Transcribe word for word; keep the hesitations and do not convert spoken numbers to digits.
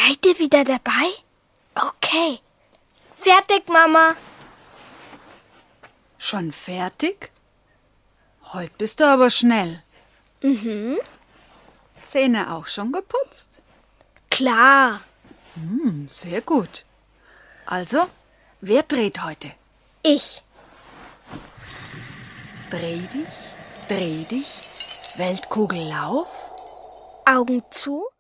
Seid ihr wieder dabei? Okay. Fertig, Mama. Schon fertig? Heute bist du aber schnell. Mhm. Zähne auch schon geputzt? Klar. Hm, sehr gut. Also, wer dreht heute? Ich. Dreh dich, dreh dich, Weltkugel lauf. Augen zu.